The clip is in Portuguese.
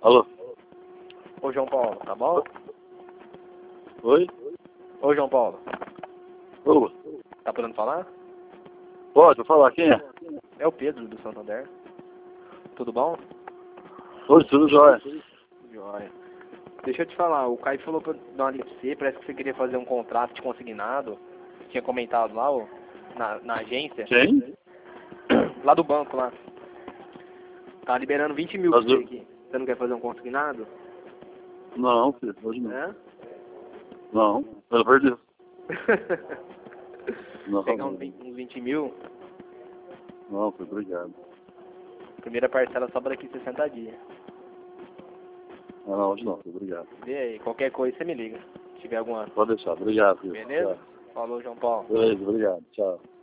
Alô? Ô João Paulo, tá bom? Oi? Ô João Paulo, Ô, tá podendo falar? pode falar, quem é? É o Pedro do Santander. Tudo bom? Oi, tudo jóia. Joia. Deixa eu te falar, o Caio falou pra eu dar uma liga pra você, parece que você queria fazer um contrato de consignado. Tinha comentado lá, ó, na agência. Quem? Lá do banco lá. Tá liberando 20 mil pra você aqui. Você não quer fazer um consignado? Não, filho, hoje não. É? Não, pelo amor de Deus. Não, Pegar uns 20 mil, não, filho, obrigado. primeira parcela só para daqui 60 dias. Não, hoje não, filho, obrigado. Vê aí, qualquer coisa você me liga. Se tiver alguma. Pode deixar, obrigado, filho. Beleza? Tchau. Falou, João Paulo. Beleza, obrigado, tchau.